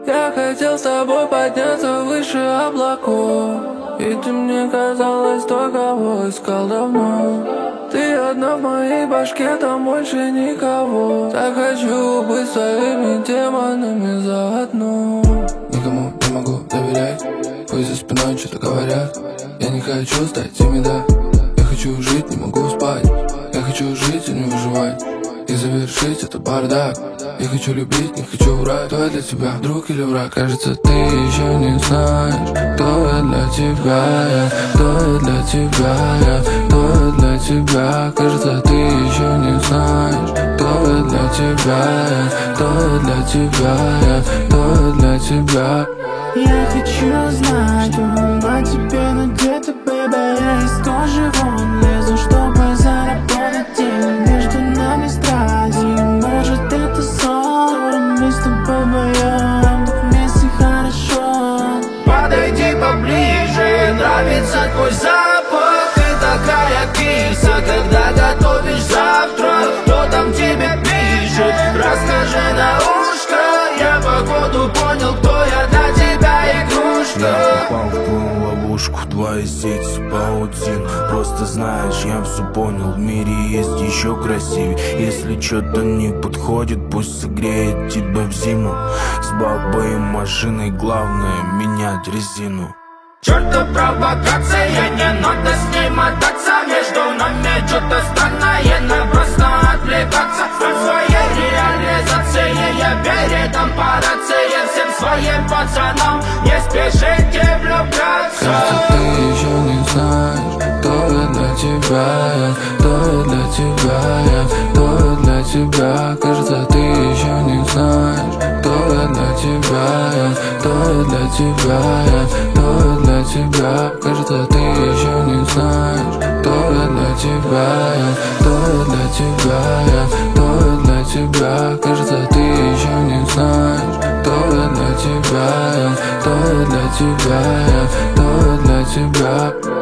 Я хотел с тобой подняться выше облаков, и ты мне казалась той, кого искал давно. Ты одна в моей башке, там больше никого. Так хочу быть своими демонами заодно. Никому не могу доверять, пусть за спиной что-то говорят. Я не хочу стать ими, да. Я хочу жить, не могу спать. Я хочу жить и не выживать, и завершить это бардак. Я хочу любить, не хочу врать. Кто я для тебя, друг или враг? Кажется, ты еще не знаешь, кто я для тебя, кто я для тебя, кто я для тебя. Кажется, ты еще не знаешь, кто я для тебя, кто я для тебя, кто я для тебя. Я хочу знать, узнать тебе, но где-то, baby. Я из кожи вон лезу, чтобы заработать денег. Между нами страсти, может это сон, мы с тобой вдвоем, так вместе хорошо. Подойди поближе, нравится твой запах. Ты такая киса, когда готовишь завтрак. Кто там тебе пишет, расскажи на ушко. Я походу понял, кто я для тебя, игрушка. Я попал в твою ловушку, твои сети паутин. Просто знаешь, я все понял, в мире есть еще красивее. Если что-то не подходит, пусть согреет тебя в зиму. С бабой и машиной главное менять резину. Чёрта провокация, не надо с ней мотаться. Между нами что-то странное, надо просто отвлекаться от своей реализации. Я передам по рации всем своим пацанам, не спешите влюбляться. Кажется, ты еще не знаешь, кто я для тебя, кто я для тебя, кто я для тебя. Кажется, ты еще не знаешь, кто я для тебя, кто я для тебя, кто я для тебя. Кажется, ты еще не знаешь, кто я для тебя, кто я для тебя, кто я для тебя. Кажется, ты еще не знаешь, кто я для тебя, кто я для тебя, кто я для тебя.